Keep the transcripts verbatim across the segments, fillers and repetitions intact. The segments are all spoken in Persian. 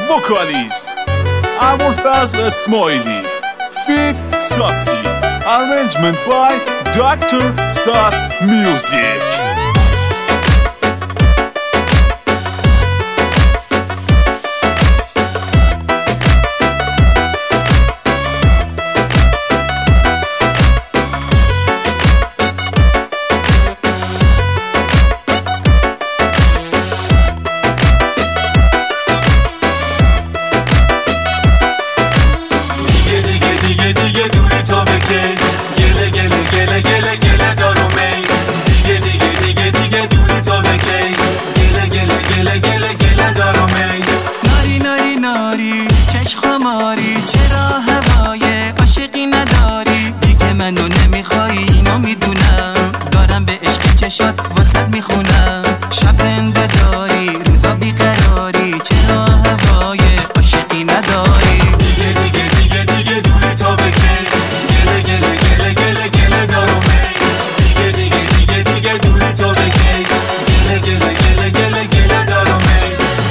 Vocalist Abulfazl Esmaili, feat. Sasi, arrangement by Doctor Sas Music. واسد میخونم شب زنده داری روزا بیقراری چرا هوای عاشقی نداری دیگه دیگه دیگه دیگه دوری تا بکی گله گله گله گله گله دارمه دیگه دیگه دیگه دیگه دوری تا بکی گله گله گله گله گله دارمه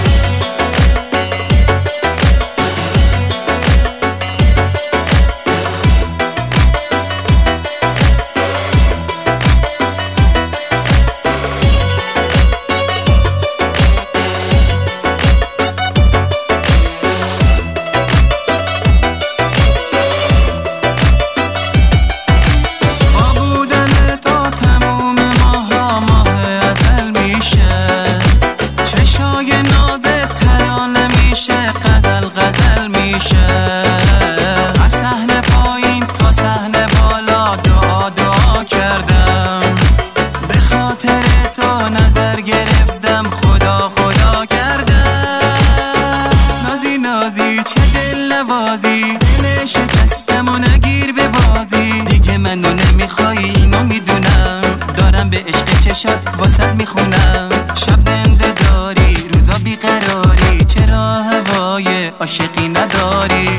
از صحنه پایین تا صحنه بالا دعا دعا کردم به خاطر تو نظر گرفتم خدا خدا کردم نازی نازی چه دل نوازی دل شکستم و نگیر به بازی دیگه منو نمیخوای اینو میدونم دارم به عشق چشات واسد میخونم شب زنده داری روزا بیقراری چرا هوای عاشقی نداری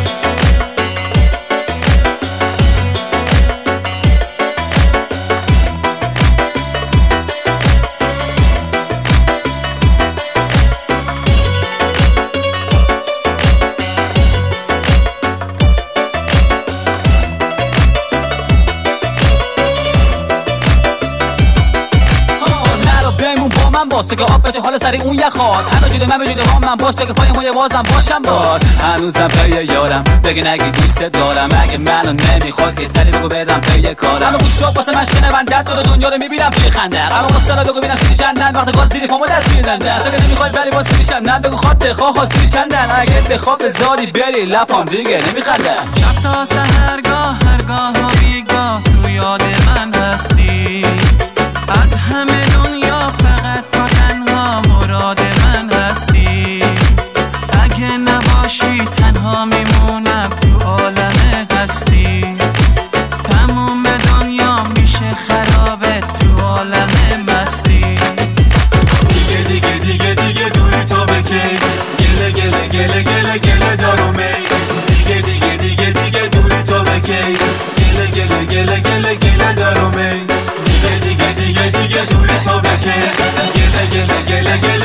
باشه که آب بشه حالا سری اون یخات همه جوده من بجوده هم من باشه که پای ما یه بازم باشم باد هنوزم پی یارم بگه نگی دوست دارم اگه منو نمیخواد که سری بگو بدم پی کارم همه گوش شد واسه من شنونده دور دنیا رو میبینم توی خنده اما واسه بگو ببینم سیری چندن وقت گاز زیری پامو دست میدندن تو که نمیخواد بری واسه میشم نه بگو خاطر خواه سیری چندن اگه بخواب بذاری بری لپام دیگه نمیخندم شب تا سحرگاه هرگاه و بیگاه تو یاد من هستی از همه دنیا فقط تو تنها مراد من هستی اگه نباشی تنها میمونم تو عالم هستی تموم دنیا میشه خرابه تو عالم مستی دیگه دیگه دیگه دیگه دوری تا بکی گله گله گله گله گله دارمه دیگه دیگه دیگه دیگه دوری تا بکی گله گله گله گله گله دارمه دیگه دیگه دیگه دیگه دوری تا بکی گله گله گله گله